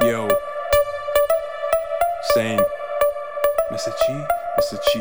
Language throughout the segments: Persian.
یو سین مثل چی؟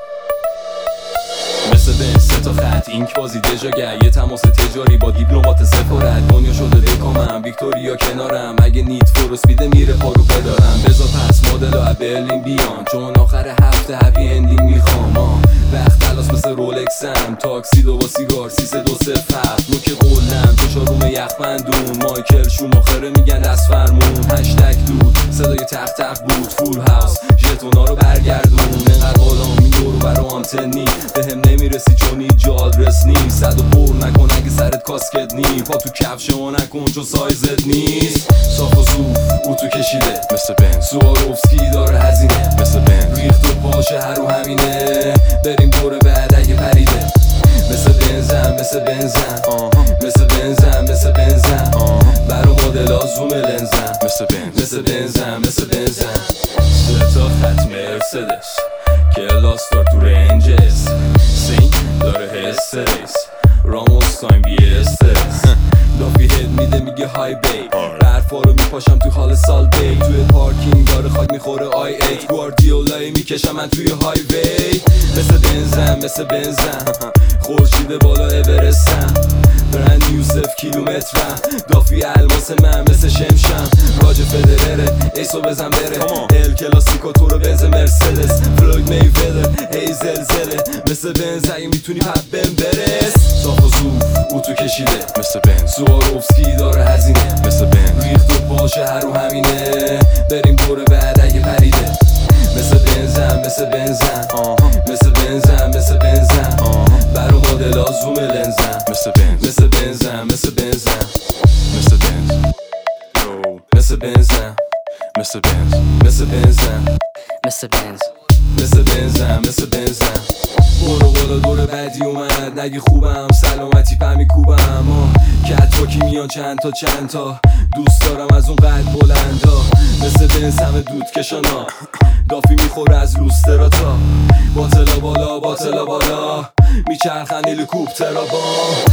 مثل بین سه تا خط اینک بازی دژاگر، یه تماس تجاری با دیپلمات سفارت. دنیا شده دکامم ویکتوریا کنارم، اگه نیت فور اسپیده میره پارو پدارم. بذار پس مدل ها برلین بیان، چون آخر هفته هپی اندینگ میخوام. وقت تلاس مثل رولکسم، تاکسی دو با سیگار 3-2-0 فرق. نوک قولم تو شاروم یخبندون، مایکل شوماخره میگن دست فرمون. هشتگ دود صدای تق تق بود، فول هاوس ژتونا رو برگردون. انقدر بالا میدورو برا آنتنی، بهم نمیرسی چون اینجا آدرس نیست. صد و پر نکن اگه سرت کاسکت نی، پا تو کفش ما نکن چون سایزت نیست. صاف و صوف او تو کشیده مثل بنز، سواروفسکی داره هزینه مثل بنز. ریخت و پاشه هر رو همینه، بریم دور بعد اگه پریده. مثل بنزم مثل بنزم مثل بنزم مثل بنزم، برا مدل ها زوم لنزم مثل بنز مثل بنزم مثل بنزم. سه تا خط مرسدس کلاس دار تو رنجز، سین داره حس ریس، راموس تایم بی استرس. دافی هد میده میگه های بی، برفا رو میپاشم تو حال سال بی. توی پارکینگ داره خاک میخوره آی ایت، گواردیولایی میکشم من توی های وی. مثل بنزم مثل بنزم، خورشید بالا اورستم. برند یوسف کیلومترم، دافی الماس من مثل شمشم. راج فدرره ایسو بزن بره، ال کلاسیکو تو رو بنز مرسدس. فلوید میویدر ای زلزله، مثل بنز اگه میتونی پپ بهم برس. صاف و صوف او تو کشیده مثل بنز، سواروفسکی داره هزینه مثل بنز. ریخت و پاشه هر رو همینه، بریم دور بعد اگه پریده. مثل بنزم مثل بنزم مثل بنزم مثل بنزم، برا مدل ها زوم لنزم مثل بنز مثل بنزم مثل بنزم مثل بنز مثل بنزم مثل بنز مثل بنزم مثل بنز مثل بنزم مثل بنزم. برو بالا دور بعدی اومد، نگی خوبم سلامتی پمی کوبم. کتواکی میان چند تا دوست دارم از اون قد بلندا. مثل بنز همه دود کشانا، دافی میخوره از لوستراتا. باطلا بالا میچرخن هلیکوپترا با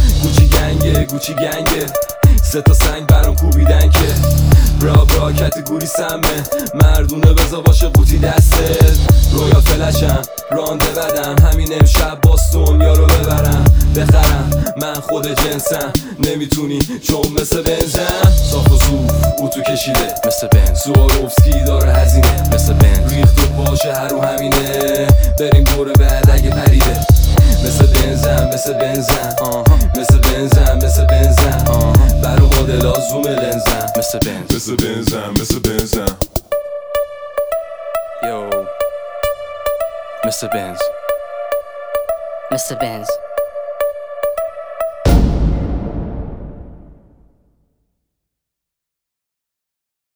گوچی گنگه سه تا سنگ برام کوبیدن که برا کتگوری سمه. مردونه بزا باشه قوطی دستت، رویا فلشم رانده بدم. همین امشب باستون یارو ببرم بخرم، من خود جنسم نمیتونی چون مثل بنزم. صاف و صوف او تو کشیده مثل بنز، سواروفسکی داره هزینه مثل بنز. ریخت و پاشه هر رو همینه، بریم دور بعد اگه پریده. مثل بنزم مثل بنزم مثل بنزم مثل بنزم، برا مدل ها زوم لنزم مثل بنز مثل بنزم مثل بنزم. یو مثل بنز مثل بنز